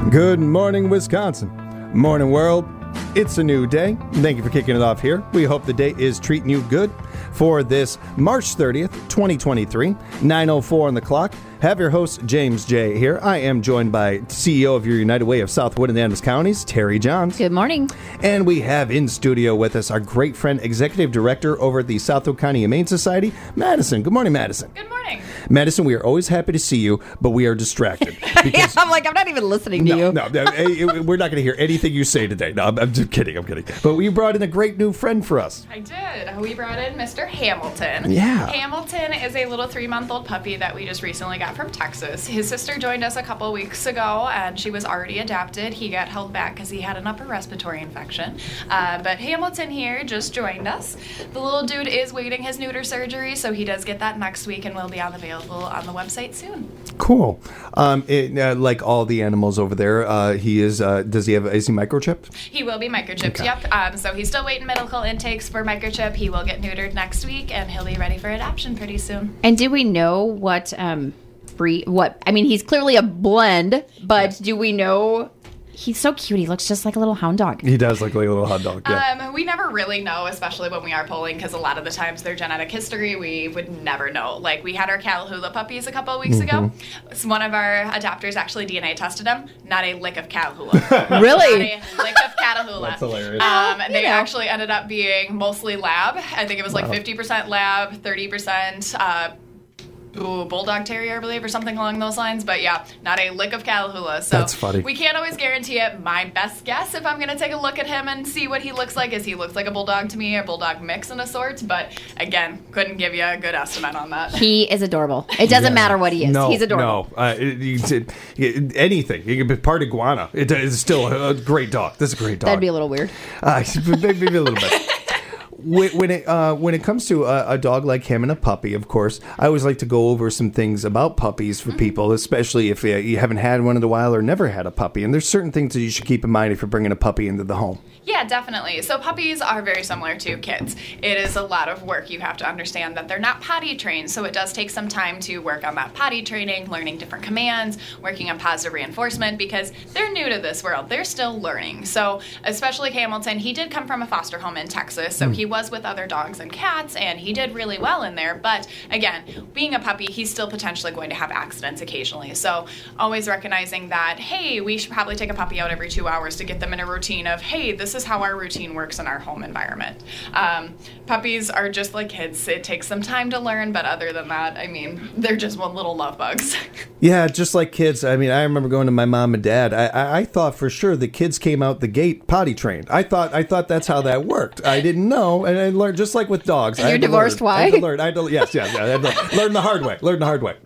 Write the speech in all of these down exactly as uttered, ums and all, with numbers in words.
Good morning, Wisconsin. Morning, world. It's a new day. Thank you for kicking it off here. We hope the day is treating you good for this March thirtieth, twenty twenty-three, nine oh four on the clock. Have your host, James J. here. I am joined by C E O of your United Way of Southwood and Adams Counties, Terry Johns. Good morning. And we have in studio with us our great friend, Executive Director over at the Southwood County Humane Society, Madison. Good morning, Madison. Good morning. Madison, we are always happy to see you, but we are distracted. Yeah, I'm like, I'm not even listening to no, you. No, no, we're not going to hear anything you say today. No, I'm, I'm just kidding. I'm kidding. But we brought in a great new friend for us. I did. We brought in Mister Hamilton. Yeah. Hamilton is a little three-month-old puppy that we just recently got from Texas. His sister joined us a couple weeks ago, and she was already adopted. He got held back because he had an upper respiratory infection. Uh, but Hamilton here just joined us. The little dude is waiting his neuter surgery, so he does get that next week and will be available on the website soon. Cool. Um, it, uh, like all the animals over there, uh, he is. Uh, does he have? Is he microchipped? He will be microchipped. Okay. Yep. Um, so he's still waiting medical intakes for microchip. He will get neutered next week, and he'll be ready for adoption pretty soon. And do we know what um breed? What I mean, he's clearly a blend, but do we know? He's so cute. He looks just like a little hound dog. He does look like a little hot dog. Yeah. Um, we never really know, especially when we are polling, because a lot of the times their genetic history, we would never know. Like, we had our Catahoula puppies a couple of weeks Mm-hmm. ago. So one of our adopters actually D N A tested them. Not a lick of Catahoula. Really? Not a lick of Catahoula. That's hilarious. Um, they know. actually ended up being mostly lab. I think it was like Wow. fifty percent lab, thirty percent uh, Ooh, Bulldog Terrier, I believe, or something along those lines. But yeah, not a lick of Catahoula. So That's funny. we can't always guarantee it. My best guess, if I'm going to take a look at him and see what he looks like, is he looks like a Bulldog to me, a Bulldog mix in a sort. But again, couldn't give you a good estimate on that. He is adorable. It doesn't Yeah. matter what he is. No, He's adorable. no. Uh, it, it, it, anything. He could be part iguana. It is still a, a great dog. This is a great dog. That'd be a little weird. Uh, maybe a little bit. When when it uh, when it comes to a, a dog like him and a puppy, of course, I always like to go over some things about puppies for people, especially if uh, you haven't had one in a while or never had a puppy. And there's certain things that you should keep in mind if you're bringing a puppy into the home. Yeah, definitely. So puppies are very similar to kids. It is a lot of work. You have to understand that they're not potty trained, so it does take some time to work on that potty training, learning different commands, working on positive reinforcement, because they're new to this world. They're still learning. So especially Hamilton, he did come from a foster home in Texas, so he was with other dogs and cats, and he did really well in there. But again, being a puppy, he's still potentially going to have accidents occasionally. So always recognizing that, hey, we should probably take a puppy out every two hours to get them in a routine of, hey, this is how our routine works in our home environment. Um, puppies are just like kids. It takes some time to learn, but other than that, I mean, they're just one little love bugs. Yeah, just like kids. I mean, I remember going to my mom and dad. I, I, I thought for sure the kids came out the gate potty trained. I thought I thought that's how that worked. I didn't know, and I learned just like with dogs. And I you're had to divorced, learn. why? I had to learn. I had to, yes, yes, yeah, I had to learn the hard way. Learn the hard way.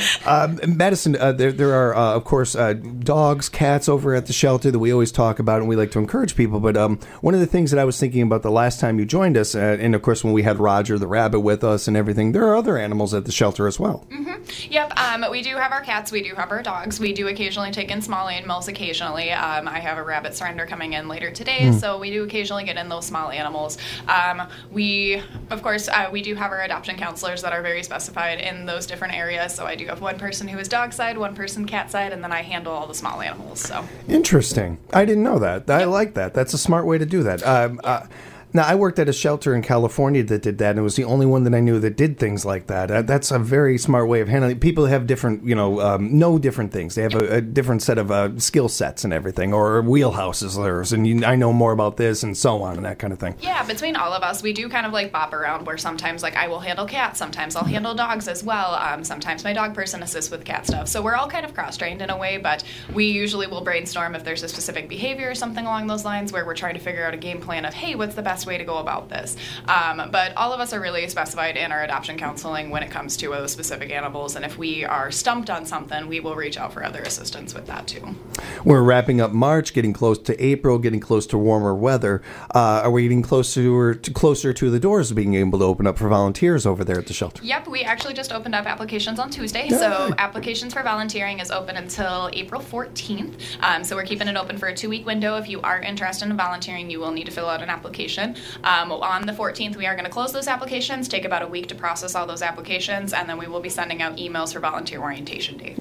Um, Madison, uh, there there are uh, of course uh, dogs, cats over at the shelter that we always talk about, and we like to encourage people. But um, one of the things that I was thinking about the last time you joined us, uh, and of course when we had Roger the rabbit with us and everything, there are other animals at the shelter as well. Mm-hmm. Yep, um, we do have our cats, we do have our dogs, we do occasionally take in small animals occasionally. Um, I have a rabbit surrender coming in later today, Mm. so we do occasionally get in those small animals. Um, we, of course, uh, we do have our adoption counselors that are very specified in those different areas, so I do have one person who is dog side, one person cat side, and then I handle all the small animals. So Interesting. I didn't know that. I like that. That's a smart way to do that. Um, uh, now, I worked at a shelter in California that did that, and it was the only one that I knew that did things like that. Uh, that's a very smart way of handling. People have different, you know, um, know different things. They have a, a different set of uh, skill sets and everything, or wheelhouses theirs, and you, I know more about this and so on and that kind of thing. yeah, between all of us, we do kind of like bop around where sometimes like I will handle cats, sometimes I'll handle dogs as well. Um, sometimes my dog person assists with cat stuff. So we're all kind of cross-trained in a way, but we usually will brainstorm if there's a specific behavior or something along those lines where we're trying to figure out a game plan of, hey, what's the best way to go about this? Um, but all of us are really specified in our adoption counseling when it comes to those specific animals, and if we are stumped on something, we will reach out for other assistance with that too. We're wrapping up March, getting close to April, getting close to warmer weather. Uh, are we getting closer to, closer to the doors being able to open up for volunteers over there at the shelter? Yep, we actually just opened up applications on Tuesday. Yeah. So applications for volunteering is open until April fourteenth. Um, so we're keeping it open for a two-week window. If you are interested in volunteering, you will need to fill out an application. Um, on the fourteenth, we are going to close those applications, take about a week to process all those applications, and then we will be sending out emails for volunteer orientation dates. Mm.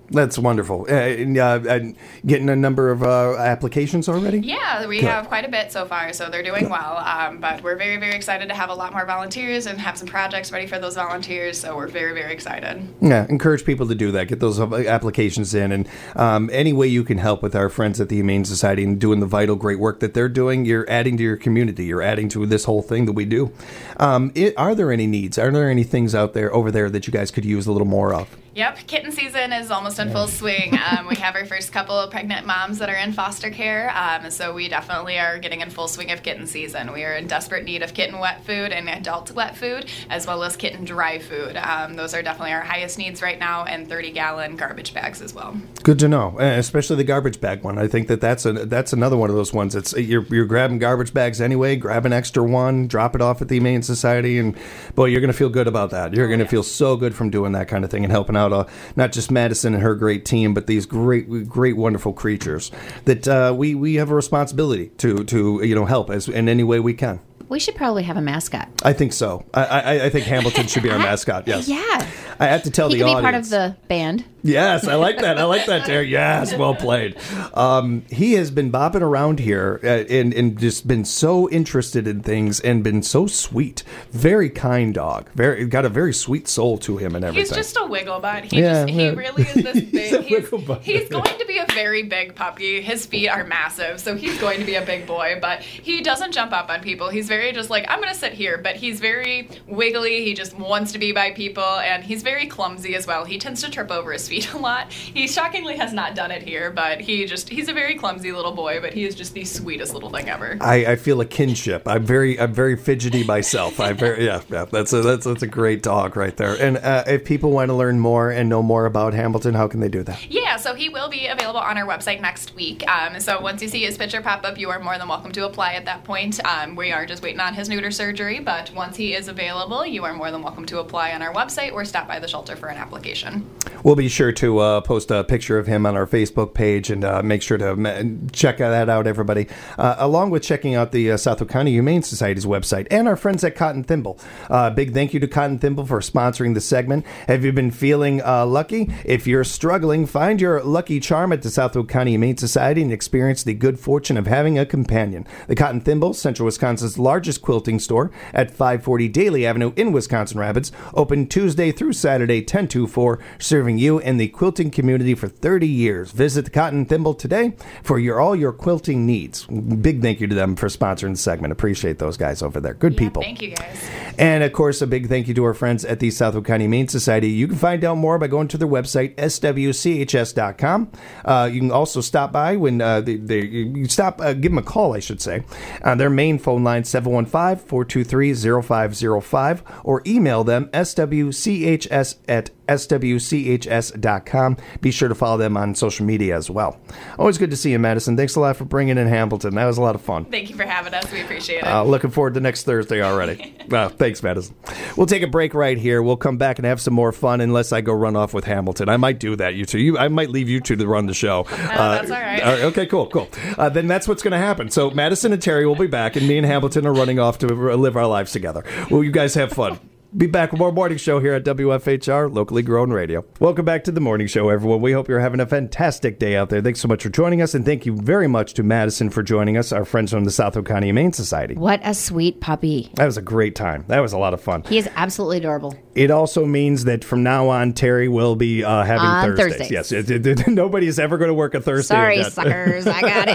That's wonderful. Uh, and, uh, and getting a number of uh, applications already? Yeah, we Good. have quite a bit so far, so they're doing well. Um, but we're very, very excited to have a lot more volunteers and have some projects ready for those volunteers, so we're very, very excited. Yeah, encourage people to do that. Get those applications in. And um, any way you can help with our friends at the Humane Society and doing the vital, great work that they're doing, you're adding to your community. You're adding to this whole thing that we do. Um, it, are there any needs? Are there any things out there, over there, that you guys could use a little more of? Yep, kitten season is almost in full swing. Um, we have our first couple of pregnant moms that are in foster care, um, so we definitely are getting in full swing of kitten season. We are in desperate need of kitten wet food and adult wet food, as well as kitten dry food. Um, those are definitely our highest needs right now, and thirty-gallon garbage bags as well. Good to know, especially the garbage bag one. I think that that's a that's another one of those ones. It's you're you're grabbing garbage bags anyway. Grab an extra one, drop it off at the Humane Society, and boy, you're going to feel good about that. You're Oh, going to yes. feel so good from doing that kind of thing and helping out uh, not just Madison and her great team, but these great, great, wonderful creatures that uh, we we have a responsibility to to you know help as in any way we can. We should probably have a mascot. I think so. I I, I think Hamilton should be our mascot. Yes. Yeah. I have to tell He the could be audience. part of the band. Yes, I like that. I like that, Terry. Yes, well played. Um, he has been bopping around here uh, and, and just been so interested in things and been so sweet. Very kind dog. Very got a very sweet soul to him and everything. He's just a wiggle butt. He Yeah, just he yeah. really is this big. He's a he's, wiggle butt. he's going to be a very big puppy. His feet are massive, so he's going to be a big boy, but he doesn't jump up on people. He's very just like, I'm going to sit here, but he's very wiggly. He just wants to be by people, and he's very clumsy as well. He tends to trip over his feet a lot. He shockingly has not done it here, but he just he's a very clumsy little boy, but he is just the sweetest little thing ever. I, I feel a kinship. I'm very I'm very fidgety myself. I very yeah, yeah that's a that's that's a great dog right there. And uh, if people want to learn more and know more about Hamilton, how can they do that? Yeah, so he will be available on our website next week. Um, so once you see his picture pop up, you are more than welcome to apply at that point. Um, we are just waiting on his neuter surgery, but once he is available, you are more than welcome to apply on our website or stop by the shelter for an application. We'll be sure to uh, post a picture of him on our Facebook page and uh, make sure to ma- check that out, everybody. Uh, along with checking out the uh, Southwick County Humane Society's website and our friends at Cotton Thimble. Uh, big thank you to Cotton Thimble for sponsoring the segment. Have you been feeling uh, lucky? If you're struggling, find your lucky charm at the Southwick County Humane Society and experience the good fortune of having a companion. The Cotton Thimble, Central Wisconsin's largest quilting store at five forty Daly Avenue in Wisconsin Rapids, open Tuesday through Saturday, ten to four, serving you and the quilting community for thirty years. Visit the Cotton Thimble today for your all your quilting needs. Big thank you to them for sponsoring the segment. Appreciate those guys over there. Good Yeah, people. Thank you, guys. And, of course, a big thank you to our friends at the Southwick County Humane Society. You can find out more by going to their website, S W C H S dot com. Uh, you can also stop by when uh, they, they, you stop, uh, give them a call, I should say, on their main phone line, seven one five, four two three, zero five zero five, or email them, S W C H S at S W C H S dot com. Be sure to follow them on social media as well. Always good to see you, Madison. Thanks a lot for bringing in Hamilton. That was a lot of fun. Thank you for having us. We appreciate it. Uh, looking forward to next Thursday already. uh, thanks, Madison. We'll take a break right here. We'll come back and have some more fun unless I go run off with Hamilton. I might do that, you two. You, I might leave you two to run the show. Uh, that's all right. uh, okay, cool, cool. Uh, then that's what's going to happen. So Madison and Terry will be back, and me and Hamilton are running off to live our lives together. Well, you guys have fun. Be back with more Morning Show here at W F H R, locally grown radio. Welcome back to the Morning Show, everyone. We hope you're having a fantastic day out there. Thanks so much for joining us, and thank you very much to Madison for joining us, our friends from the Southwick County Humane Society. What a sweet puppy. That was a great time. That was a lot of fun. He is absolutely adorable. It also means that from now on, Terry will be uh, having On Thursdays. Thursdays. Yes, it, it, it, nobody is ever going to work a Thursday Sorry, again. suckers. I got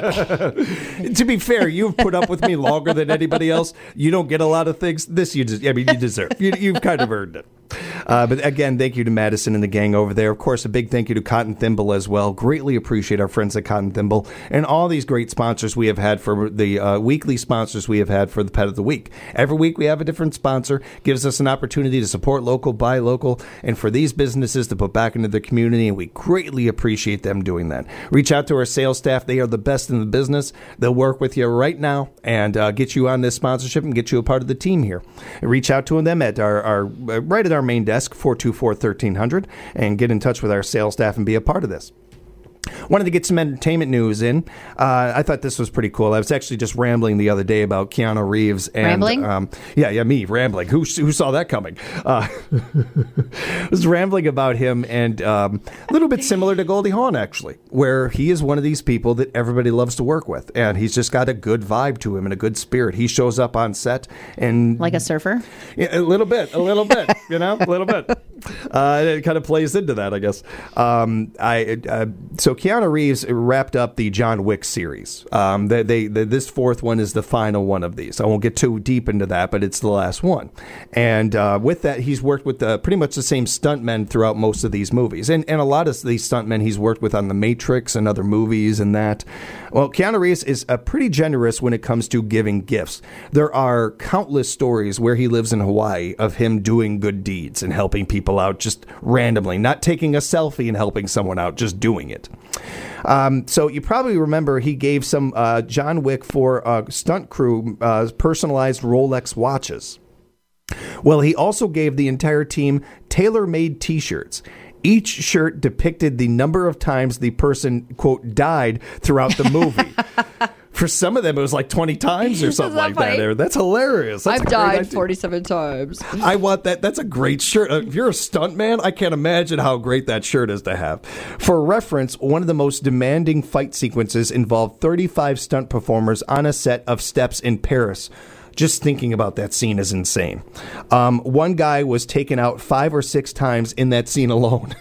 it. To be fair, you've put up with me longer than anybody else. You don't get a lot of things. This you just, I mean, you deserve. You, you've kind of earned it. Uh, but again, thank you to Madison and the gang over there. Of course, a big thank you to Cotton Thimble as well. Greatly appreciate our friends at Cotton Thimble and all these great sponsors we have had for the uh, weekly sponsors we have had for the Pet of the Week. Every week we have a different sponsor. Gives us an opportunity to support local, buy local, and for these businesses to put back into the community, and we greatly appreciate them doing that. Reach out to our sales staff. They are the best in the business. They'll work with you right now and uh, get you on this sponsorship and get you a part of the team here. Reach out to them at our, our uh, right at our main desk, four two four, one three zero zero, and get in touch with our sales staff and be a part of this. Wanted to get some entertainment news in. Uh, I thought this was pretty cool. I was actually just rambling the other day about Keanu Reeves. And, Rambling? Um, yeah, yeah, me, rambling. Who, who saw that coming? Uh, I was rambling about him, and um, a little bit similar to Goldie Hawn, actually, where he is one of these people that everybody loves to work with, and he's just got a good vibe to him and a good spirit. He shows up on set and... Like a surfer? Yeah, a little bit, a little bit, you know, a little bit. Uh, it kind of plays into that, I guess. Um, I uh, so Keanu Reeves wrapped up the John Wick series. Um, they, they, they this fourth one is the final one of these. I won't get too deep into that, but it's the last one. And uh, with that, he's worked with uh, pretty much the same stuntmen throughout most of these movies, and and a lot of these stuntmen he's worked with on The Matrix and other movies and that. Well, Keanu Reeves is uh, pretty generous when it comes to giving gifts. There are countless stories where he lives in Hawaii of him doing good deeds and helping people out just randomly, not taking a selfie and helping someone out, just doing it. Um, so you probably remember he gave some uh, John Wick for uh, stunt crew uh, personalized Rolex watches. Well, he also gave the entire team tailor-made T-shirts. Each shirt depicted the number of times the person, quote, died throughout the movie. For some of them, it was like twenty times or something that like funny? that. That's hilarious. That's I've a great died idea. forty-seven times. I want that. That's a great shirt. Uh, If you're a stunt man, I can't imagine how great that shirt is to have. For reference, one of the most demanding fight sequences involved thirty-five stunt performers on a set of steps in Paris. Just thinking about that scene is insane. Um, one guy was taken out five or six times in that scene alone.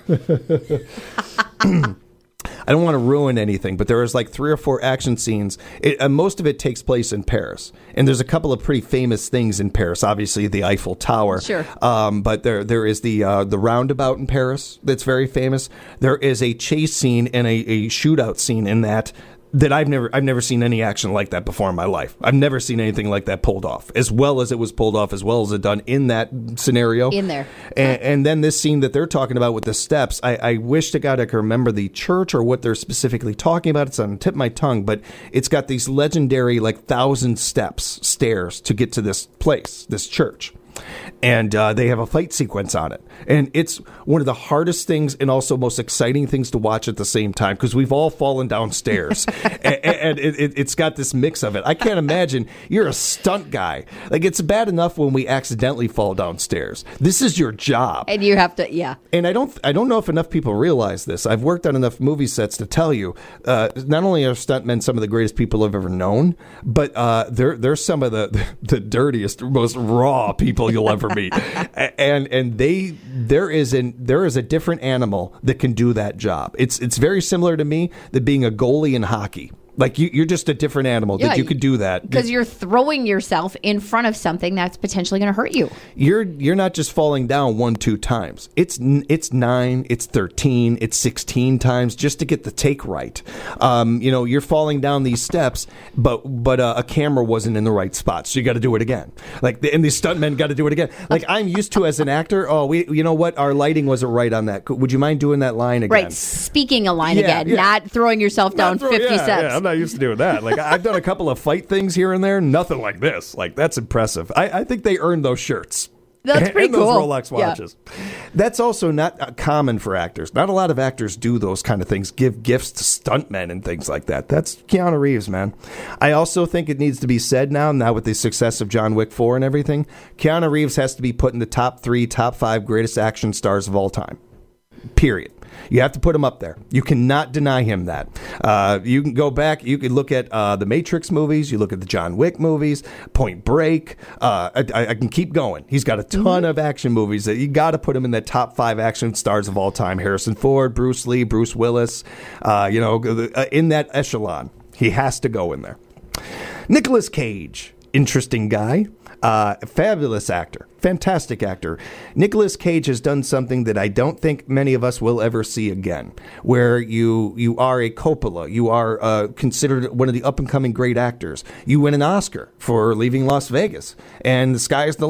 I don't want to ruin anything, but there is like three or four action scenes. It, uh, most of it takes place in Paris, and there's a couple of pretty famous things in Paris. Obviously, the Eiffel Tower. Sure. Um, but there there is the uh, the roundabout in Paris that's very famous. There is a chase scene and a, a shootout scene in that. That I've never I've never seen any action like that before in my life. I've never seen anything like that pulled off, as well as it was pulled off, as well as it done in that scenario. In there. And, and then this scene that they're talking about with the steps, I, I wish to God I could remember the church or what they're specifically talking about. It's on the tip of my tongue, but it's got these legendary like thousand steps, stairs to get to this place, this church. And uh, they have a fight sequence on it. And it's one of the hardest things and also most exciting things to watch at the same time, because we've all fallen downstairs. and and it, it, it's got this mix of it. I can't imagine you're a stunt guy. Like, it's bad enough when we accidentally fall downstairs. This is your job. And you have to, yeah. And I don't I don't know if enough people realize this. I've worked on enough movie sets to tell you, uh, not only are stuntmen some of the greatest people I've ever known, but uh, they're, they're some of the, the dirtiest, most raw people you'll ever meet. And and they there is an there is a different animal that can do that job. It's it's very similar to me than being a goalie in hockey. Like, you, you're just a different animal Yeah, that you could do that. Because you're throwing yourself in front of something that's potentially going to hurt you. You're you're not just falling down one, two times. It's n- it's nine, it's thirteen, it's sixteen times just to get the take right. Um, you know, you're falling down these steps, but but uh, a camera wasn't in the right spot, so you got to do it again. Like, the, and these stuntmen got to do it again. Like, I'm used to as an actor. Oh, we you know what? Our lighting wasn't right on that. Would you mind doing that line again? Right, speaking a line Yeah, again, yeah. not throwing yourself down Not throw- fifty yeah, steps. yeah, I'm not used to doing that. Like, I've done a couple of fight things here and there. Nothing like this. Like, that's impressive. I, I think they earned those shirts. That's and, pretty and those cool. Rolex Yeah. watches. That's also not uh, common for actors. Not a lot of actors do those kind of things, give gifts to stuntmen and things like that. That's Keanu Reeves, man. I also think it needs to be said now, now with the success of John Wick four and everything, Keanu Reeves has to be put in the top three, top five greatest action stars of all time. Period. You have to put him up there. You cannot deny him that. Uh, you can go back. You can look at uh, the Matrix movies. You look at the John Wick movies, Point Break. Uh, I, I can keep going. He's got a ton mm-hmm. of action movies that you got to put him in the top five action stars of all time. Harrison Ford, Bruce Lee, Bruce Willis. Uh, you know, in that echelon, he has to go in there. Nicolas Cage, interesting guy. Uh, fabulous actor, fantastic actor. Nicolas Cage has done something that I don't think many of us will ever see again, where you you are a Coppola, you are uh, considered one of the up-and-coming great actors. You win an Oscar for Leaving Las Vegas, and the sky is the limit.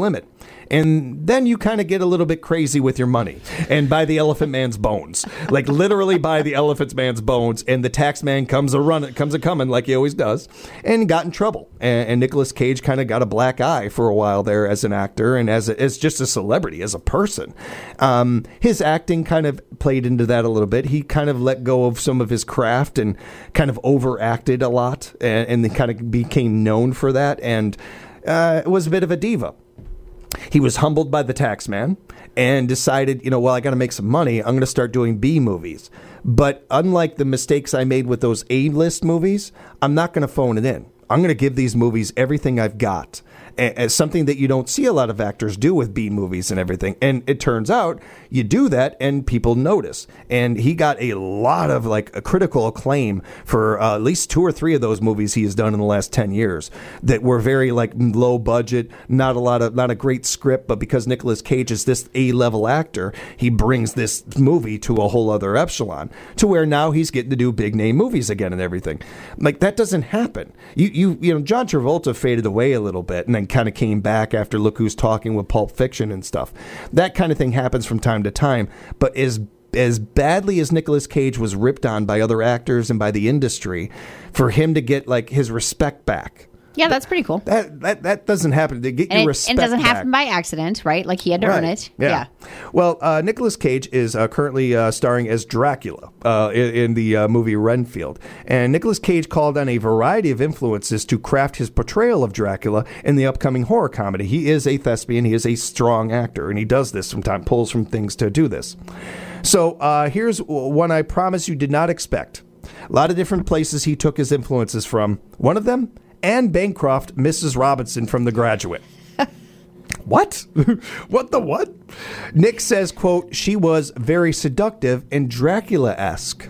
And then you kind of get a little bit crazy with your money and buy the Elephant Man's bones. Like literally buy the Elephant Man's bones, and the tax man comes a run, comes a coming like he always does, and got in trouble. And, and Nicolas Cage kind of got a black eye for a while there as an actor and as a, as just a celebrity, as a person. Um, his acting kind of played into that a little bit. He kind of let go of some of his craft and kind of overacted a lot, and, and then kind of became known for that, and uh, was a bit of a diva. He was humbled by the tax man and decided, you know, well, I got to make some money. I'm going to start doing B movies. But unlike the mistakes I made with those A-list movies, I'm not going to phone it in. I'm going to give these movies everything I've got. As something that you don't see a lot of actors do with B movies and everything. And it turns out you do that and people notice. And he got a lot of like a critical acclaim for uh, at least two or three of those movies he has done in the last ten years that were very like low budget, not a lot of, not a great script, but because Nicolas Cage is this A-level actor, he brings this movie to a whole other echelon to where now he's getting to do big name movies again and everything. Like that doesn't happen. You, you, you know, John Travolta faded away a little bit and then kind of came back after Look Who's Talking with Pulp Fiction and stuff. That kind of thing happens from time to time, but as as badly as Nicolas Cage was ripped on by other actors and by the industry, for him to get like his respect back. Yeah, that's pretty cool. That that, that doesn't happen. To get and your it, respect and it doesn't back. happen by accident, right? Like he had to Right. earn it. Yeah. Yeah. Well, uh, Nicolas Cage is uh, currently uh, starring as Dracula uh, in, in the uh, movie Renfield. And Nicolas Cage called on a variety of influences to craft his portrayal of Dracula in the upcoming horror comedy. He is a thespian. He is a strong actor. And he does this sometimes, pulls from things to do this. So uh, here's one I promise you did not expect. A lot of different places he took his influences from. One of them, Anne Bancroft, Missus Robinson from The Graduate. What? What the what? Nick says, quote, she was very seductive and Dracula-esque.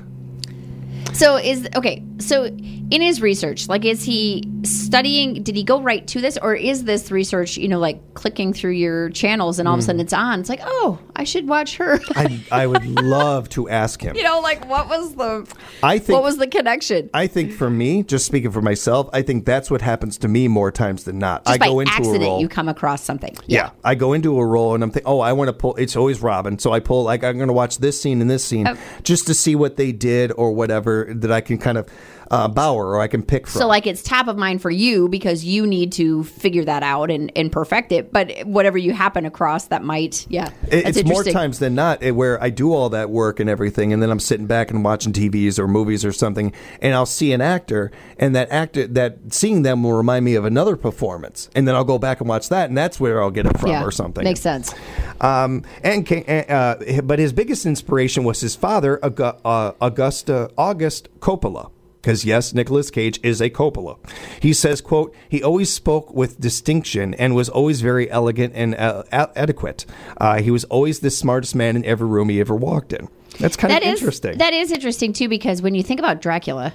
So is okay. So in his research, like, is he studying? Did he go right to this, or is this research, you know, like clicking through your channels and all of a sudden it's on? It's like, oh, I should watch her. I, I would love to ask him. You know, like what was the? I think what was the connection? I think for me, just speaking for myself, I think that's what happens to me more times than not. Just I by go into accident, a role. you come across something. Yeah. yeah, I go into a role and I'm thinking, oh, I want to pull. It's always Robin, so I pull like I'm going to watch this scene and this scene Oh. just to see what they did or whatever that I can kind of uh, bower or I can pick from. So like it's top of mind for you because you need to figure that out and, and perfect it. But whatever you happen across that might, yeah, It- that's it's more interesting. times than not eh, where I do all that work and everything, and then I'm sitting back and watching T Vs or movies or something, and I'll see an actor, and that actor, that seeing them will remind me of another performance, and then I'll go back and watch that, and that's where I'll get it from Yeah, or something. makes sense. Um, and ca- uh, but his biggest inspiration was his father, Augu- uh, Augusta August Coppola. Because, yes, Nicolas Cage is a Coppola. He says, quote, he always spoke with distinction and was always very elegant and uh, adequate. Uh, he was always the smartest man in every room he ever walked in. That's kind That of is interesting. that is interesting too, because when you think about Dracula,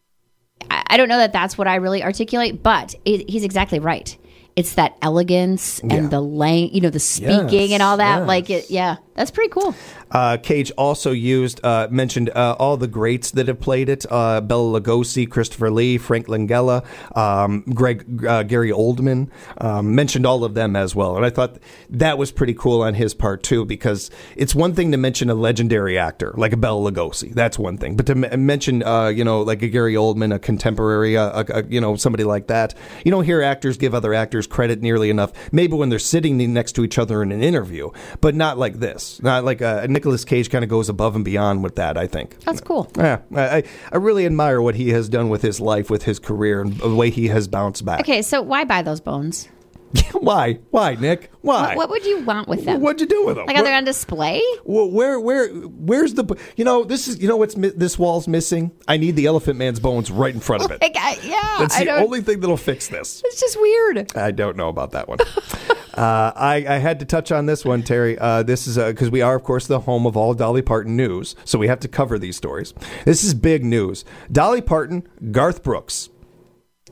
I, I don't know that that's what I really articulate, but it, he's exactly right. It's that elegance and Yeah. the lang, you know, the speaking Yes, and all that. yes. Like it, yeah, that's pretty cool. Uh, Cage also used, uh, mentioned uh, all the greats that have played it. Uh, Bela Lugosi, Christopher Lee, Frank Langella, um, Greg, uh, Gary Oldman, um, mentioned all of them as well. And I thought that was pretty cool on his part too, because it's one thing to mention a legendary actor like a Bela Lugosi. That's one thing. But to m- mention, uh, you know, like a Gary Oldman, a contemporary, uh, a, a, you know, somebody like that, you don't hear actors give other actors credit nearly enough. Maybe when they're sitting next to each other in an interview, but not like this. Not like a, a Nicolas Cage kind of goes above and beyond with that, I think. That's cool. Yeah, I, I really admire what he has done with his life, with his career, and the way he has bounced back. Okay, so why buy those bones? Why? Why, Nick? Why? What, what would you want with them? What'd you do with them? Like, are they Where- on display? Well, where, where, where's the? You know, this is. You know what's mi- this wall's missing? I need the Elephant Man's bones right in front of it. Like, I, yeah, That's I the don't. only thing that'll fix this. It's just weird. I don't know about that one. uh, I, I had to touch on this one, Terry. Uh, this is because we are, of course, the home of all Dolly Parton news, so we have to cover these stories. This is big news. Dolly Parton, Garth Brooks.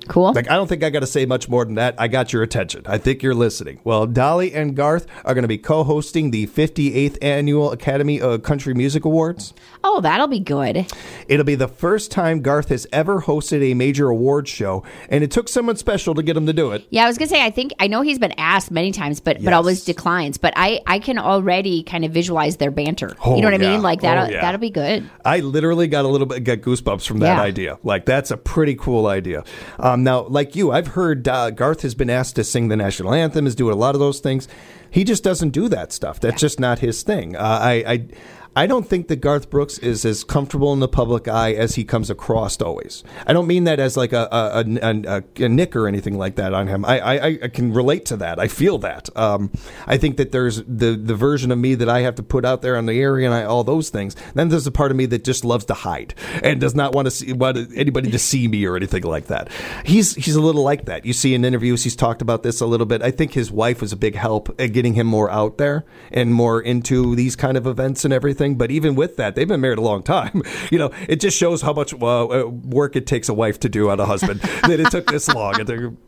Cool. Like, I don't think I got to say much more than that. I got your attention. I think you're listening. Well, Dolly and Garth are going to be co-hosting the fifty-eighth Annual Academy of Country Music Awards. Oh, that'll be good. It'll be the first time Garth has ever hosted a major awards show, and it took someone special to get him to do it. Yeah, I was going to say, I think, I know he's been asked many times, but, Yes. but always declines. But I, I can already kind of visualize their banter. Oh, you know what yeah. I mean? Like, that'll, Oh, yeah. that'll be good. I literally got a little bit, got goosebumps from that Yeah. idea. Like, that's a pretty cool idea. Um, now, like you, I've heard uh, Garth has been asked to sing the national anthem, is doing a lot of those things. He just doesn't do that stuff. That's just not his thing. Uh, I, I, I don't think that Garth Brooks is as comfortable in the public eye as he comes across always. I don't mean that as like a a, a, a, a nick or anything like that on him. I, I, I can relate to that. I feel that. Um, I think that there's the, the version of me that I have to put out there on the area and I, all those things. Then there's a part of me that just loves to hide and does not want to see want anybody to see me or anything like that. He's he's a little like that. You see in interviews he's talked about this a little bit. I think his wife was a big help at getting him more out there and more into these kind of events and everything. But even with that, they've been married a long time. You know, it just shows how much uh, work it takes a wife to do on a husband that it took this long.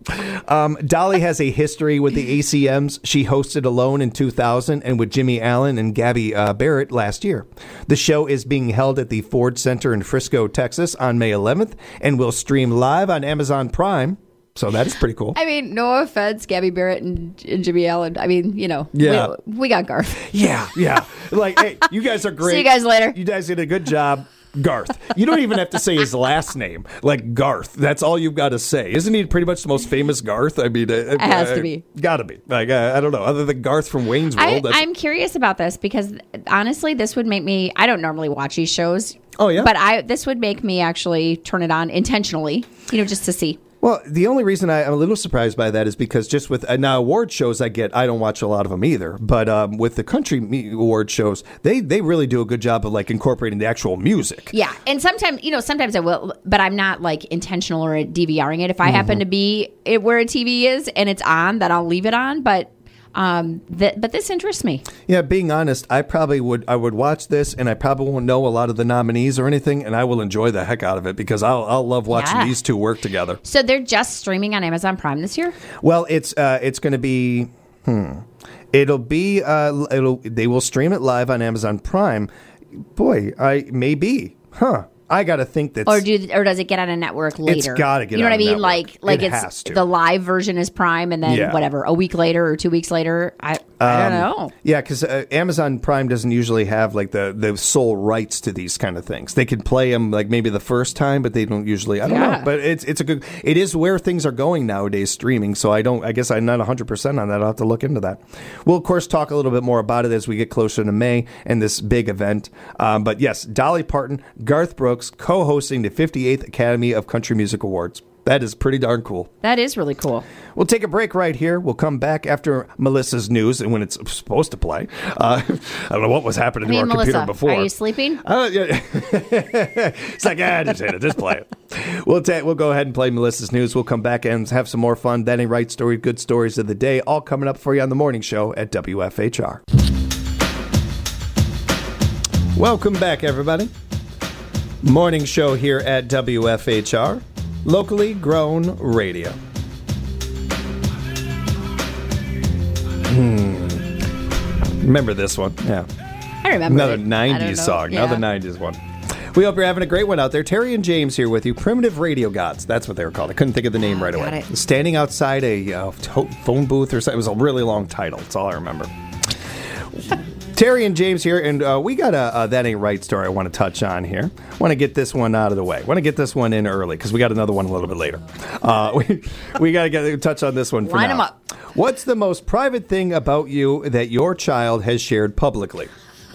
Um, Dolly has a history with the A C Ms. She hosted Alone in two thousand and with Jimmy Allen and Gabby uh, Barrett last year. The show is being held at the Ford Center in Frisco, Texas on May eleventh and will stream live on Amazon Prime. So that is pretty cool. I mean, no offense, Gabby Barrett and, and Jimmy Allen. I mean, you know, Yeah. we, we got Garth. Yeah, yeah. Like, hey, you guys are great. See you guys later. You guys did a good job. Garth. You don't even have to say his last name. Like Garth. That's all you've got to say. Isn't he pretty much the most famous Garth? I mean, it has to be. Gotta be. Like, uh, I don't know. Other than Garth from Wayne's I, World. that's- I'm curious about this because honestly, this would make me. I don't normally watch these shows. Oh, yeah? But I this would make me actually turn it on intentionally, you know, just to see. Well, the only reason I, I'm a little surprised by that is because just with uh, now award shows I get, I don't watch a lot of them either. But um, with the country me- award shows, they they really do a good job of like incorporating the actual music. Yeah, and sometimes you know, sometimes I will, but I'm not like intentional or DVRing it. If I happen to be it where a T V is and it's on, then I'll leave it on. But um, th- but this interests me. Yeah, being honest, I probably would I would watch this and I probably won't know a lot of the nominees or anything, and I will enjoy the heck out of it because I'll I'll love watching Yeah. these two work together. So they're just streaming on Amazon Prime this year. Well, it's uh, it's going to be hmm. It'll be uh, it'll they will stream it live on Amazon Prime. Boy, I maybe. Huh. I got to think that Or do or does it get on a network later? gotta get You know on what I a mean? network. Like like It it's has to. the live version is Prime, and then Yeah. whatever a week later or two weeks later. I I don't know. Yeah, because uh, Amazon Prime doesn't usually have like the, the sole rights to these kind of things. They could play them like maybe the first time, but they don't usually. I don't Yeah. know, but it's it's a good. It is where things are going nowadays, streaming. So I don't. I guess I'm not one hundred percent on that. I'll have to look into that. We'll of course talk a little bit more about it as we get closer to May and this big event. Um, but yes, Dolly Parton, Garth Brooks co-hosting the fifty-eighth Academy of Country Music Awards. That is pretty darn cool. That is really cool. We'll take a break right here. We'll come back after Melissa's news and when it's supposed to play. Uh, I don't know what was happening I mean, to our Melissa, computer before. are you sleeping? Uh, yeah. It's like, ah, just hit it. Just play it. We'll, ta- we'll go ahead and play Melissa's news. We'll come back and have some more fun. That ain't right story, good stories of the day, all coming up for you on the morning show at W F H R. Welcome back, everybody. Morning show here at W F H R. Locally grown radio. Hmm. Remember this one? Yeah. I remember Another it. I nineties don't know. song. Yeah. Another nineties one. We hope you're having a great one out there. Terry and James here with you. Primitive Radio Gods. That's what they were called. I couldn't think of the name right got away. it. Standing outside a uh, to- phone booth or something. It was a really long title. That's all I remember. Terry and James here, and uh, we got a uh, That Ain't Right story I want to touch on here. Want to get this one out of the way. Want to get this one in early because we got another one a little bit later. Uh, we we got to get touch on this one for Line now. 'em up. What's the most private thing about you that your child has shared publicly?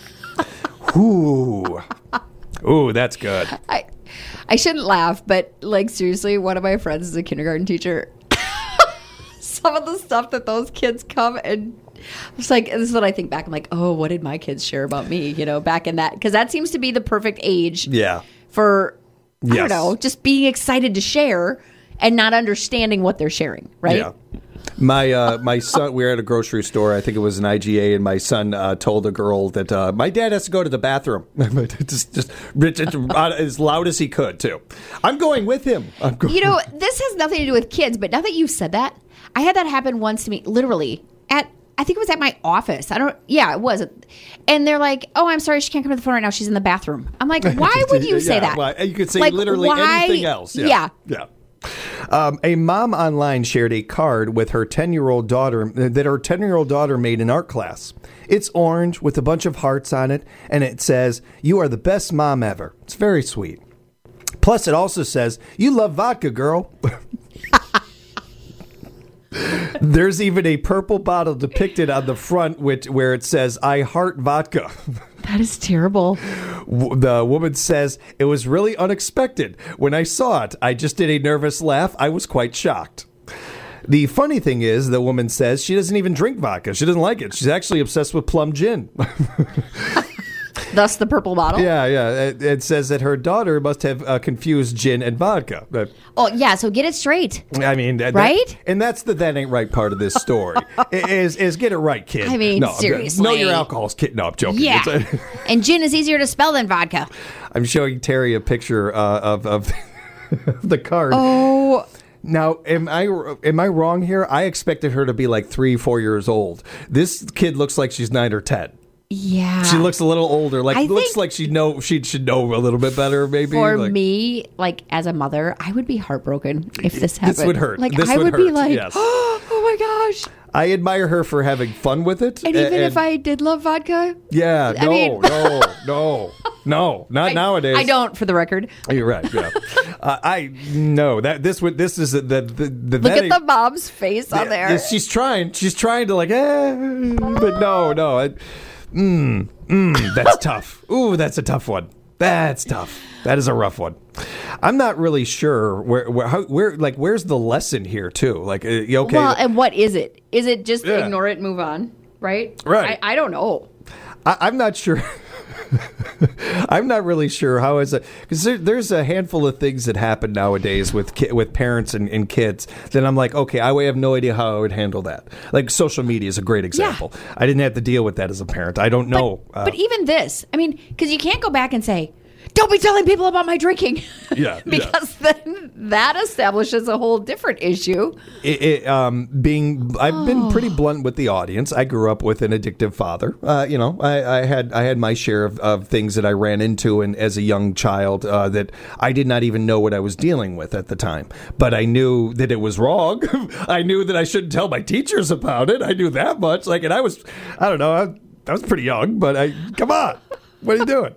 Ooh. Ooh, that's good. I, I shouldn't laugh, but like seriously, one of my friends is a kindergarten teacher. Some of the stuff that those kids come and it's like, this is what I think back. I'm like, oh, what did my kids share about me? You know, back in that, because that seems to be the perfect age Yeah. for, I Yes. don't know, just being excited to share and not understanding what they're sharing, right? Yeah. My uh, my son, we were at a grocery store. I think it was an I G A, and my son uh, told a girl that uh, my dad has to go to the bathroom, just, just, just as loud as he could too. I'm going with him. I'm going. You know, this has nothing to do with kids, but now that you've said that, I had that happen once to me, literally at. I think it was at my office. I don't. Yeah, it was. And they're like, "Oh, I'm sorry, she can't come to the phone right now. She's in the bathroom." I'm like, "Why would you say yeah, that?" Well, you could say like, literally why? anything else. Yeah. Yeah. yeah. Um, a mom online shared a card with her ten-year-old daughter that her ten-year-old daughter made in art class. It's orange with a bunch of hearts on it, and it says, "You are the best mom ever." It's very sweet. Plus, it also says, "You love vodka, girl." There's even a purple bottle depicted on the front which, where it says, "I heart vodka." That is terrible. The woman says, "It was really unexpected. When I saw it, I just did a nervous laugh. I was quite shocked." The funny thing is, the woman says she doesn't even drink vodka. She doesn't like it. She's actually obsessed with plum gin. Thus the purple bottle? Yeah, yeah. It, it says that her daughter must have uh, confused gin and vodka. But, oh, yeah, so get it straight. I mean, that, right? And that's the that ain't right part of this story. is is get it right, kid. I mean, no, seriously. Know your alcohol's kid. No, I'm joking. Yeah. A, and gin is easier to spell than vodka. I'm showing Terry a picture uh, of, of the card. Oh, Now, am I am I wrong here? I expected her to be like three, four years old. This kid looks like she's nine or ten. yeah. She looks a little older. Like I looks think- like she know she should know a little bit better. Maybe For like, me, like as a mother, I would be heartbroken if this happened. This would hurt. Like This I would would, be hurt, like, yes. oh my gosh. I admire her for having fun with it. And even if I did love vodka, yeah, I no, mean- no, no, no, not I, nowadays. I don't, for the record. You're right. Yeah, uh, I no that this would this is the the, the Look that at ain't- the mom's face on there. Yeah, she's trying. She's trying to like, eh, but no, no. I, mm, mm, that's tough. Ooh, that's a tough one. That's tough. That is a rough one. I'm not really sure where, where, how, where, like, where's the lesson here too? Like, uh, you okay? Well, and what is it? Is it just Yeah. ignore it, move on, right? Right. I, I don't know. I, I'm not sure. I'm not really sure how is it because there, there's a handful of things that happen nowadays with ki- with parents and, and kids that I'm like, okay, I have no idea how I would handle that. Like social media is a great example. I didn't have to deal with that as a parent. I don't know. But, but even this, I mean, because you can't go back and say, don't be telling people about my drinking. Yeah, because then that establishes a whole different issue. It, it, um, being, I've been pretty blunt with the audience. I grew up with an addictive father. Uh, you know, I, I had I had my share of, of things that I ran into, and as a young child, uh, that I did not even know what I was dealing with at the time. But I knew that it was wrong. I knew that I shouldn't tell my teachers about it. I knew that much. Like, and I was, I don't know, I, I was pretty young. But I, come on, what are you doing?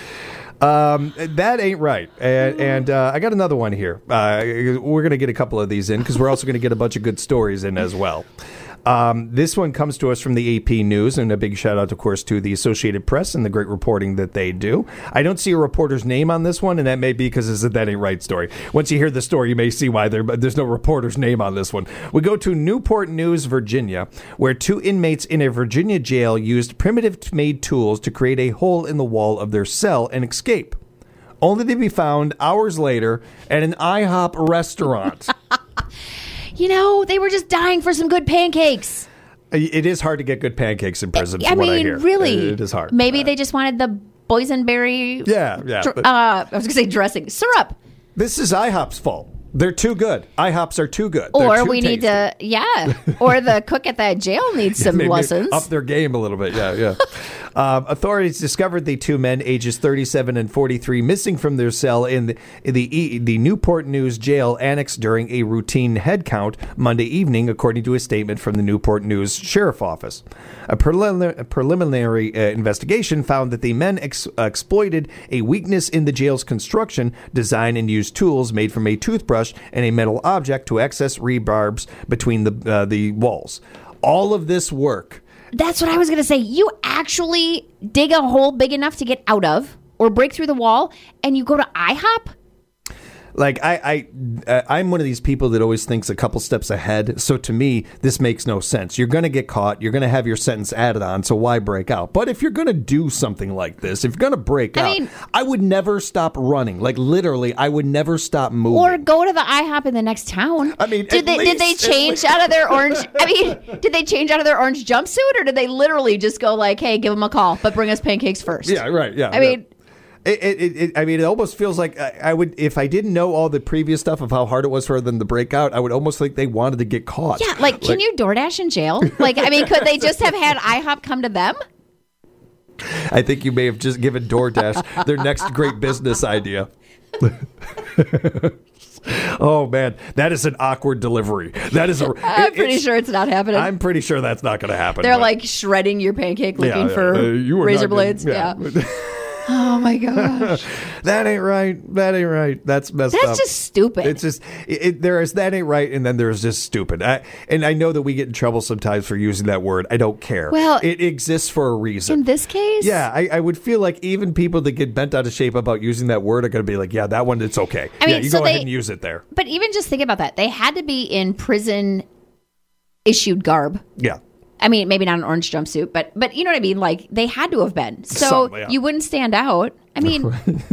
Um, that ain't right. And, and uh, I got another one here. Uh, we're going to get a couple of these in because we're also going to get a bunch of good stories in as well. Um, this one comes to us from the A P News, and a big shout out, of course, to the Associated Press and the great reporting that they do. I don't see a reporter's name on this one, and that may be because it's a That Ain't Right story. Once you hear the story, you may see why there, but there's no reporter's name on this one. We go to Newport News, Virginia, where two inmates in a Virginia jail used primitive-made tools to create a hole in the wall of their cell and escape, only to be found hours later at an IHOP restaurant. You know, they were just dying for some good pancakes. It is hard to get good pancakes in prison, I from mean, what I hear. really. It is hard. Maybe Uh, they just wanted the boysenberry. Yeah, yeah. dr- but uh, I was going to say dressing. Syrup. this is IHOP's fault. They're too good. IHOPs are too good. They're Or too we need tasty. to, yeah. Or the cook at that jail needs some Maybe lessons. up their game a little bit. Yeah, yeah. um, authorities discovered the two men, ages thirty-seven and forty-three, missing from their cell in the in the, e, the Newport News jail annex during a routine head count Monday evening, according to a statement from the Newport News Sheriff Office. A, prelim- a preliminary uh, investigation found that the men ex- exploited a weakness in the jail's construction design and used tools made from a toothbrush and a metal object to access rebarbs between the uh, the walls. All of this work. That's what I was going to say. You actually dig a hole big enough to get out of or break through the wall and you go to IHOP? Like I, I, uh, I'm one of these people that always thinks a couple steps ahead. So to me, this makes no sense. You're going to get caught. You're going to have your sentence added on. So why break out? But if you're going to do something like this, if you're going to break I out, mean, I would never stop running. Like literally, I would never stop moving. Or go to the IHOP in the next town. I mean, did at they did they least- at change least- out of their orange? I mean, did they change out of their orange jumpsuit, or did they literally just go like, "Hey, give them a call, but bring us pancakes first"? Yeah, right. Yeah. I mean. It, it, it, I mean, it almost feels like I, I would, if I didn't know all the previous stuff of how hard it was for them to break out, I would almost think they wanted to get caught. Yeah, like, can you DoorDash in jail? Like, I mean, could they just have had IHOP come to them? I think you may have just given DoorDash their next great business idea. Oh man, that is an awkward delivery. That is a. I'm it- pretty it's- sure it's not happening. I'm pretty sure that's not going to happen. They're but- like shredding your pancake, looking Yeah, yeah. for Uh, you were razor not blades. good. Yeah. Oh my gosh, that ain't right. That ain't right. That's messed up. that's just stupid. It's just it, it, there is that ain't right, and then there's just stupid. I, and I know that we get in trouble sometimes for using that word. I don't care. Well, it exists for a reason. in this case. Yeah, I, I would feel like even people that get bent out of shape about using that word are going to be like, yeah, that one, it's okay. I mean, yeah, you so go they- ahead and use it there. But even just think about that. They had to be in prison issued garb. Yeah. I mean, maybe not an orange jumpsuit, but but you know what I mean? Like, they had to have been. So Some, yeah. you wouldn't stand out. I mean,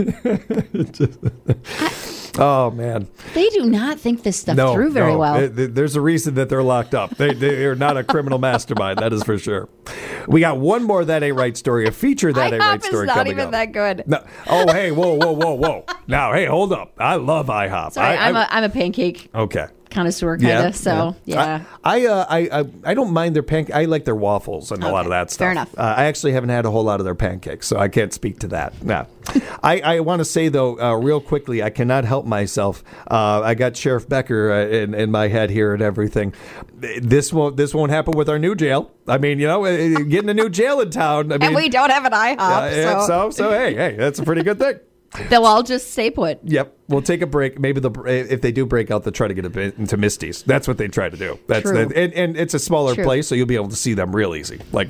Oh, man. they do not think this stuff No, through very no. well. Th- th- There's a reason that they're locked up. They, they are not a criminal mastermind. That is for sure. We got one more That Ain't Right story, a feature That Ain't Right IHOP is story not coming even up. that good. No. Oh, hey, whoa, whoa, whoa, whoa. Now, hey, hold up. I love IHOP. Sorry, I, I'm I- a I'm a pancake okay. connoisseur kind of. so yeah. I I, uh, I I I don't mind their pancake. I like their waffles and a lot of that stuff. fair enough. Uh, I actually haven't had a whole lot of their pancakes, so I can't speak to that. No. I, I want to say though, uh, real quickly, I cannot help myself. Uh, I got Sheriff Becker uh, in in my head here and everything. This won't this won't happen with our new jail. I mean, you know, uh, getting a new jail in town. I mean, and we don't have an IHOP, uh, yeah, so, so so hey hey, that's a pretty good thing. they'll all just stay put. Yep. We'll take a break. Maybe they'll, if they do break out, they'll try to get a bit into Misty's. That's what they try to do. That's True. the, and, and it's a smaller True. place, so you'll be able to see them real easy. Like,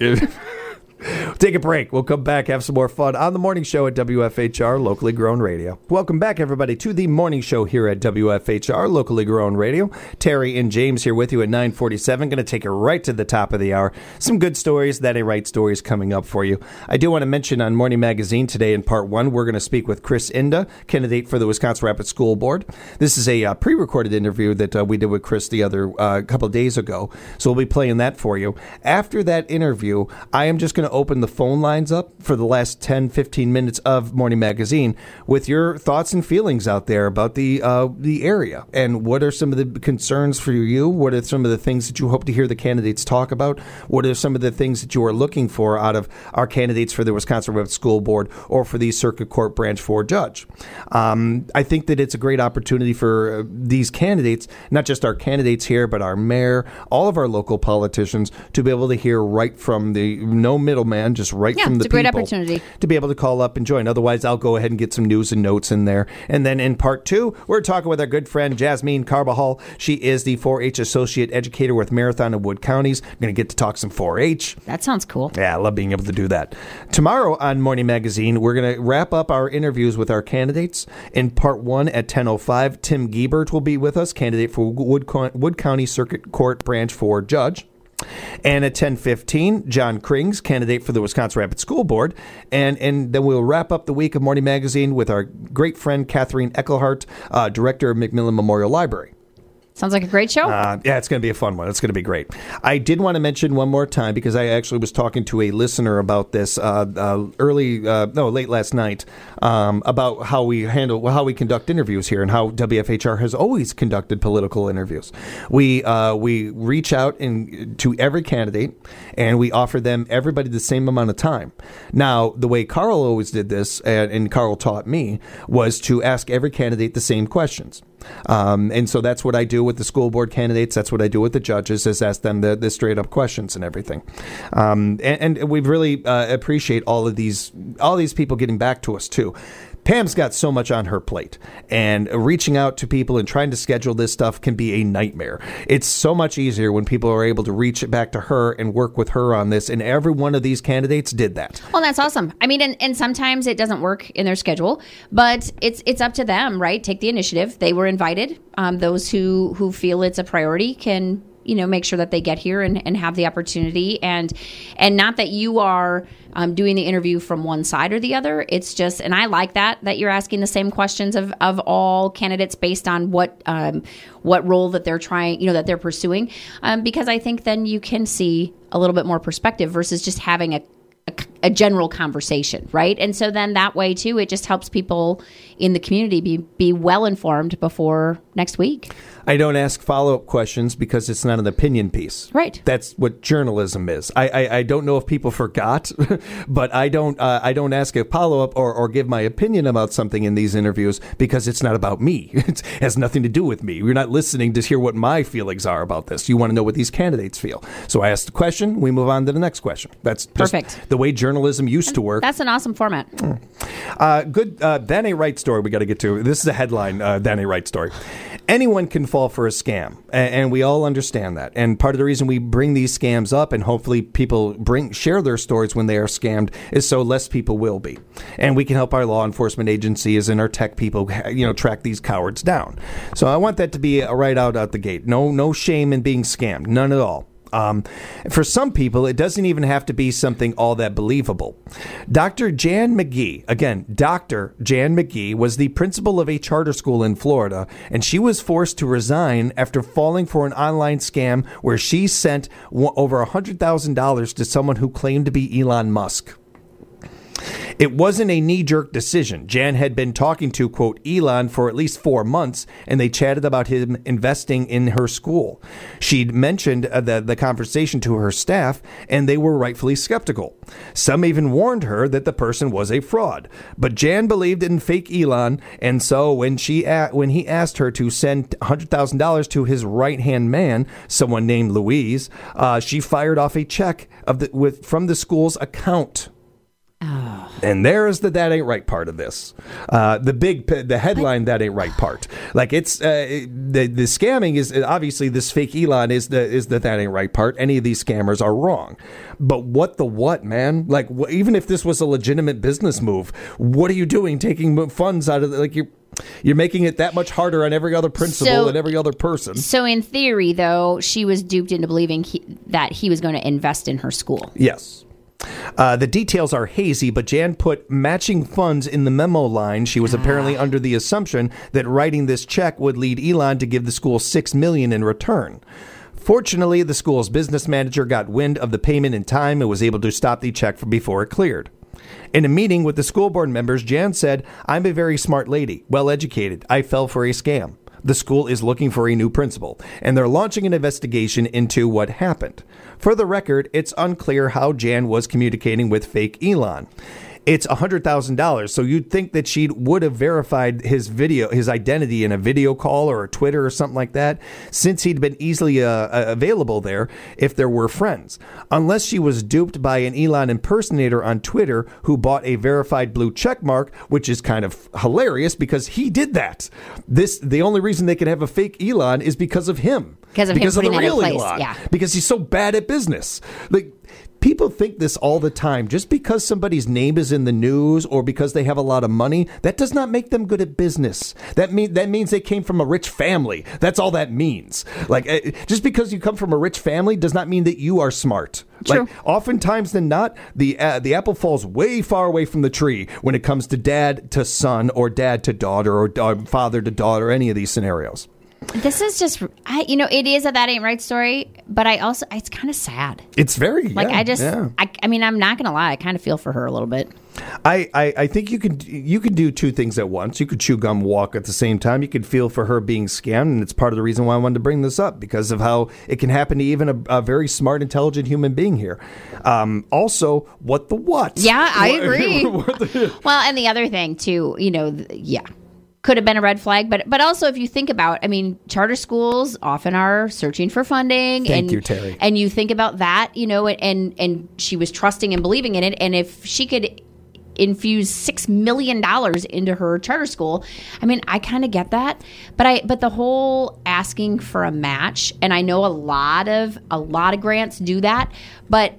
take a break. We'll come back, have some more fun on the morning show at W F H R, locally grown radio. Welcome back, everybody, to the morning show here at W F H R, locally grown radio. Terry and James here with you at nine forty-seven. Going to take it right to the top of the hour. Some good stories, That Ain't Right stories coming up for you. I do want to mention on Morning Magazine today in part one, we're going to speak with Chris Inda, candidate for the Wisconsin Rapids School Board. This is a uh, pre-recorded interview that uh, we did with Chris the other uh, couple of days ago, so we'll be playing that for you. After that interview, I am just going to open the phone lines up for the last ten, fifteen minutes of Morning Magazine with your thoughts and feelings out there about the uh, the area, and what are some of the concerns for you? What are some of the things that you hope to hear the candidates talk about? What are some of the things that you are looking for out of our candidates for the Wisconsin Rapids School Board or for the Circuit Court Branch four judge? Um, I think that it's a great opportunity for uh, these candidates, not just our candidates here, but our mayor, all of our local politicians, to be able to hear right from the no middleman, just right Yeah, from the it's a great people, opportunity. to be able to call up and join. Otherwise, I'll go ahead and get some news and notes in there. And then in part two, we're talking with our good friend Jasmine Carbajal. She is the four H Associate Educator with Marathon and Wood Counties. Going to get to talk some four H. That sounds cool. Yeah, I love being able to do that. Tomorrow on Morning Magazine, we're going to wrap up our interviews with our candidates. In part one at ten oh five, Tim Giebert will be with us, candidate for Wood, Wood County Circuit Court Branch four judge. And at ten fifteen, John Krings, candidate for the Wisconsin Rapids School Board. And and then we'll wrap up the week of Morning Magazine with our great friend Catherine Eckelhart, uh, director of McMillan Memorial Library. Sounds like a great show. Uh, yeah, it's going to be a fun one. It's going to be great. I did want to mention one more time, because I actually was talking to a listener about this uh, uh, early, uh, no, late last night, um, about how we handle, how we conduct interviews here, and how W F H R has always conducted political interviews. We uh, we reach out in, to every candidate, and we offer them, everybody, the same amount of time. Now, the way Carl always did this, and, and Carl taught me, was to ask every candidate the same questions. Um, and so that's what I do with the school board candidates. That's what I do with the judges, is ask them the, the straight up questions and everything. Um, and, and we really uh, appreciate all of these, all these people getting back to us too. Pam's got so much on her plate, and reaching out to people and trying to schedule this stuff can be a nightmare. It's so much easier when people are able to reach back to her and work with her on this, and every one of these candidates did that. Well, that's awesome. I mean, and, and sometimes it doesn't work in their schedule, but it's it's up to them, right? Take the initiative. They were invited. Um, those who, who feel it's a priority can, you know, make sure that they get here and, and have the opportunity, and and not that you are um, doing the interview from one side or the other. It's just, and I like that, that you're asking the same questions of, of all candidates based on what um, what role that they're trying, you know, that they're pursuing, um, because I think then you can see a little bit more perspective versus just having a A, a general conversation, right? And so then that way too, it just helps people in the community be be well informed before next week. I don't ask follow-up questions because it's not an opinion piece. Right. That's what journalism is. I I, I don't know if people forgot, but I don't uh, I don't ask a follow-up or, or give my opinion about something in these interviews because it's not about me. It has nothing to do with me. You're not listening to hear what my feelings are about this. You want to know what these candidates feel. So I ask the question, we move on to the next question. That's just perfect. The way journalism used to work. That's an awesome format. Mm. Uh, good. Uh, that ain't right story we got to get to. This is a headline, uh, that ain't right story. Anyone can fall for a scam, and, and we all understand that. And part of the reason we bring these scams up, and hopefully people bring share their stories when they are scammed, is so less people will be. And we can help our law enforcement agencies and our tech people, you know, track these cowards down. So I want that to be right out out the gate. No, no shame in being scammed. None at all. Um, for some people, it doesn't even have to be something all that believable. Doctor Jan McGee, again, Doctor Jan McGee, was the principal of a charter school in Florida, and she was forced to resign after falling for an online scam where she sent over one hundred thousand dollars to someone who claimed to be Elon Musk. It wasn't a knee-jerk decision. Jan had been talking to, quote, Elon for at least four months, and they chatted about him investing in her school. She'd mentioned uh, the, the conversation to her staff, and they were rightfully skeptical. Some even warned her that the person was a fraud. But Jan believed in fake Elon, and so when she a- when he asked her to send one hundred thousand dollars to his right-hand man, someone named Louise, uh, she fired off a check of the, with from the school's account. Oh. And there's the that ain't right part of this. Uh, the big, the headline that ain't right part. Like it's uh, the the scamming is obviously this fake Elon is the is the that ain't right part. Any of these scammers are wrong. But what the what, man? Like wh- even if this was a legitimate business move, what are you doing? Taking funds out of the, like you. You're making it that much harder on every other principal so, and every other person. So in theory, though, she was duped into believing he, that he was going to invest in her school. Yes. Uh, the details are hazy, but Jan put matching funds in the memo line. She was apparently under the assumption that writing this check would lead Elon to give the school six million dollars in return. Fortunately, the school's business manager got wind of the payment in time and was able to stop the check before it cleared. In a meeting with the school board members, Jan said, "I'm a very smart lady, well educated. I fell for a scam. The school is looking for a new principal, and they're launching an investigation into what happened." For the record, it's unclear how Jan was communicating with fake Elon. It's one hundred thousand dollars, so you'd think that she would have verified his video, his identity in a video call or a Twitter or something like that, since he'd been easily uh, available there if there were friends. Unless she was duped by an Elon impersonator on Twitter who bought a verified blue check mark, which is kind of hilarious because he did that. This the only reason they can have a fake Elon is because of him. Because of because him of the putting real that in place. Elon. Yeah. Because he's so bad at business. Like, people think this all the time. Just because somebody's name is in the news or because they have a lot of money, that does not make them good at business. That mean that means they came from a rich family. That's all that means. Like, just because you come from a rich family does not mean that you are smart. True. Like, oftentimes than not, the uh, the apple falls way far away from the tree when it comes to dad to son or dad to daughter or uh, father to daughter, any of these scenarios. This is just, I, you know, it is a that ain't right story, but I also, it's kind of sad. It's very, like, yeah, I just, yeah. I, I mean, I'm not going to lie. I kind of feel for her a little bit. I, I, I think you could you could do two things at once. You could chew gum, walk at the same time. You could feel for her being scammed, and it's part of the reason why I wanted to bring this up, because of how it can happen to even a, a very smart, intelligent human being here. Um, also, what the what? Yeah, I What- agree. what the- Well, and the other thing, too, you know, th- yeah. Could have been a red flag, but but also if you think about, I mean, charter schools often are searching for funding. Thank and, you, Terry. And you think about that, you know, and and she was trusting and believing in it. And if she could infuse six million dollars into her charter school. I mean, I kind of get that, but I but the whole asking for a match, and I know a lot of a lot of grants do that, but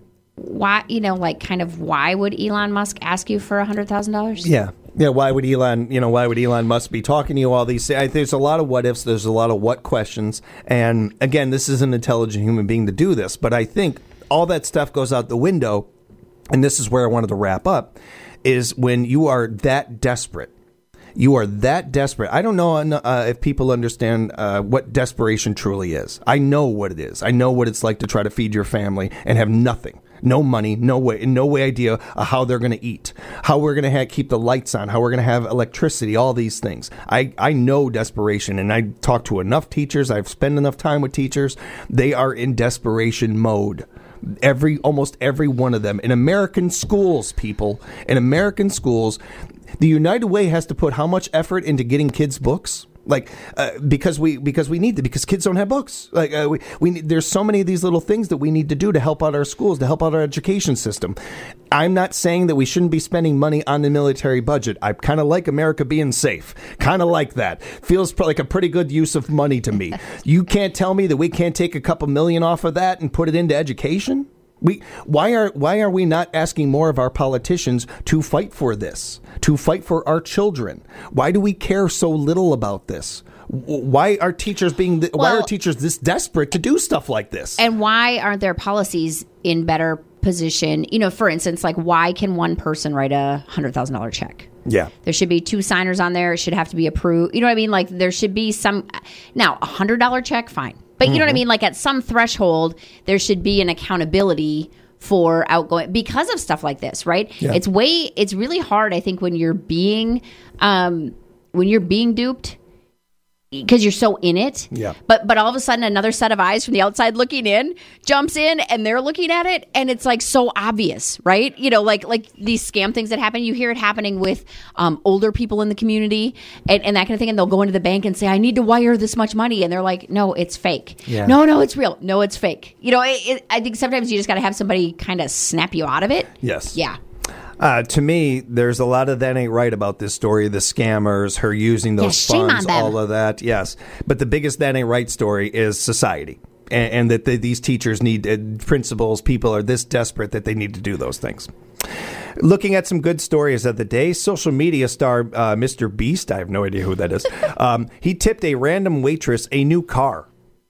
why, you know, like kind of why would Elon Musk ask you for one hundred thousand dollars? Yeah. Yeah, why would Elon, you know, why would Elon Musk be talking to you all these? I, there's a lot of what ifs, there's a lot of what questions. And again, this is an intelligent human being to do this. But I think all that stuff goes out the window. And this is where I wanted to wrap up, is when you are that desperate. You are that desperate. I don't know uh, if people understand uh, what desperation truly is. I know what it is. I know what it's like to try to feed your family and have nothing. No money, no way, no way idea of how they're going to eat, how we're going to ha- keep the lights on, how we're going to have electricity, all these things. I, I know desperation, and I talk to enough teachers. I've spent enough time with teachers. They are in desperation mode. Every, almost every one of them. In American schools, people, in American schools, the United Way has to put how much effort into getting kids books? Like, uh, because we because we need to, because kids don't have books. Like, uh, we, we need, there's so many of these little things that we need to do to help out our schools, to help out our education system. I'm not saying that we shouldn't be spending money on the military budget. I kind of like America being safe. Kind of like that. Feels like a pretty good use of money to me. You can't tell me that we can't take a couple million off of that and put it into education? We why are why are we not asking more of our politicians to fight for this, to fight for our children? Why do we care so little about this? Why are teachers being th- well, why are teachers this desperate to do stuff like this? And why aren't their policies in better position? You know, for instance, like why can one person write a hundred thousand dollar check? Yeah, there should be two signers on there. It should have to be approved. You know what I mean? Like there should be some. Now, a hundred dollar check, fine. But you know what I mean? Like at some threshold, there should be an accountability for outgoing because of stuff like this, right? Yeah. It's way, it's really hard, I think, when you're being, um, when you're being duped because you're so in it. Yeah. But but all of a sudden, another set of eyes from the outside looking in jumps in, and they're looking at it, and it's like so obvious, right? You know, like like these scam things that happen. You hear it happening with um, older people in the community and, and that kind of thing, and they'll go into the bank and say, "I need to wire this much money," and they're like, "No, it's fake. Yeah. No, no, it's real. No, it's fake." You know, it, it, I think sometimes you just got to have somebody kind of snap you out of it. Yes. Yeah. Uh, to me, there's a lot of that ain't right about this story. The scammers, her using those Yeah, shame funds, on them. all of that. Yes. But the biggest that ain't right story is society. And, and that the, these teachers need, uh, principals, people are this desperate that they need to do those things. Looking at some good stories of the day, social media star uh, Mister Beast, I have no idea who that is, um, he tipped a random waitress a new car.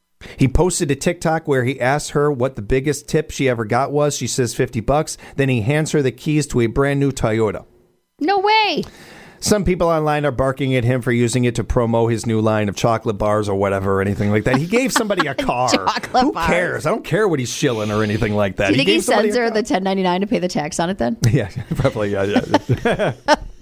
He posted a TikTok where he asked her what the biggest tip she ever got was. She says fifty bucks. Then he hands her the keys to a brand new Toyota. No way. Some people online are barking at him for using it to promo his new line of chocolate bars or whatever or anything like that. He gave somebody a car. Chocolate Who bars. cares? I don't care what he's shilling or anything like that. Do you think he, gave somebody sends a her car. the ten ninety-nine to pay the tax on it then? Yeah, probably. Yeah, yeah.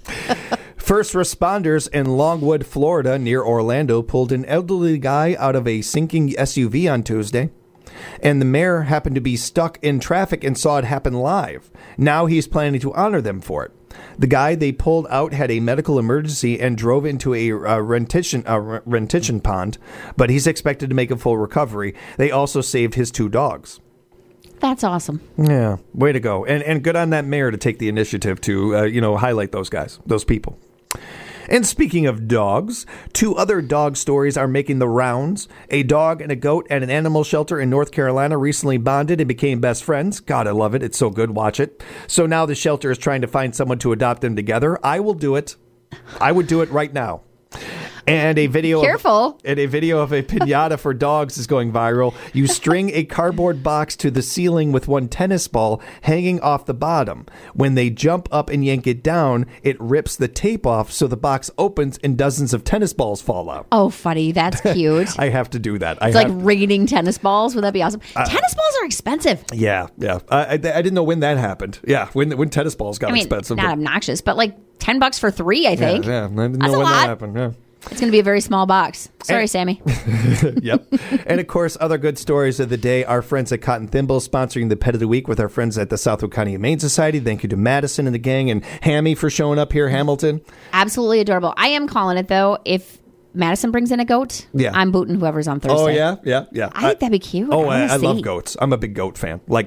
First responders in Longwood, Florida, near Orlando, pulled an elderly guy out of a sinking S U V on Tuesday. And the mayor happened to be stuck in traffic and saw it happen live. Now he's planning to honor them for it. The guy they pulled out had a medical emergency and drove into a uh, rendition, uh, rendition pond, but he's expected to make a full recovery. They also saved his two dogs. That's awesome. Yeah, way to go. And and good on that mayor to take the initiative to, uh, you know, highlight those guys, those people. And speaking of dogs, two other dog stories are making the rounds. A dog and a goat at an animal shelter in North Carolina recently bonded and became best friends. God, I love it. It's so good. Watch it. So now the shelter is trying to find someone to adopt them together. I will do it. I would do it right now. And a video Careful. Of, and a video of a piñata for dogs is going viral. You string a cardboard box to the ceiling with one tennis ball hanging off the bottom. When they jump up and yank it down, it rips the tape off so the box opens and dozens of tennis balls fall out. Oh, funny. That's cute. I have to do that. I It's have, like raining tennis balls. Would that be awesome? Uh, tennis balls are expensive. Yeah, yeah. I, I, I didn't know when that happened. Yeah, when when tennis balls got I mean, expensive. not but- obnoxious, but like ten bucks for three, I think. Yeah, yeah. I didn't That's know a when lot. that happened. Yeah. It's going to be a very small box. Sorry, And- Sammy. Yep. And of course, other good stories of the day. Our friends at Cotton Thimble sponsoring the Pet of the Week with our friends at the Southwood County Humane Society. Thank you to Madison and the gang and Hammy for showing up here, Hamilton. Absolutely adorable. I am calling it, though. If Madison brings in a goat, Yeah. I'm booting whoever's on Thursday. Oh, yeah, yeah, yeah. I think that'd be cute. Oh, I I, wanna I love see. goats. I'm a big goat fan. Like goats.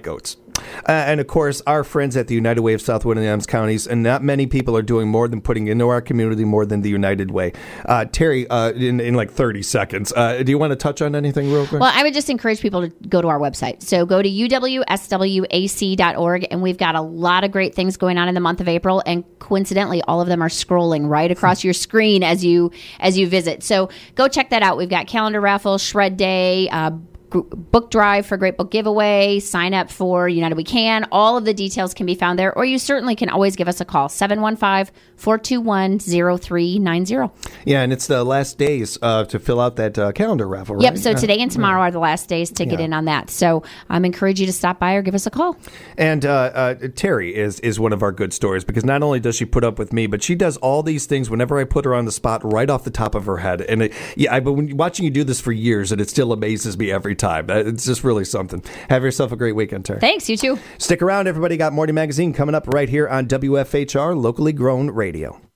Uh, and of course, our friends at the United Way of Southwood and Adams counties, and not many people are doing more than putting into our community more than the United Way. Uh, Terry, uh, in, in like thirty seconds, uh, do you want to touch on anything real quick? Well, I would just encourage people to go to our website. So go to U W S W A C dot org, and we've got a lot of great things going on in the month of April. And coincidentally, all of them are scrolling right across your screen as you as you visit. So go check that out. We've got calendar raffle, shred day, uh, book drive for Great Book Giveaway, sign up for United We Can. All of the details can be found there, or you certainly can always give us a call, seven one five, four two one, zero three nine zero. Yeah, and it's the last days uh, to fill out that uh, calendar raffle, right? Yep, so today and tomorrow yeah. are the last days to get yeah. in on that. So I um, encourage you to stop by or give us a call. And uh, uh, Terry is, is one of our good stories, because not only does she put up with me, but she does all these things whenever I put her on the spot right off the top of her head. And it, yeah, I've been watching you do this for years, and it still amazes me every time. It's just really something. Have yourself a great weekend, Terry. Thanks, you too. Stick around, everybody. Got Morning Magazine coming up right here on W F H R, locally grown radio.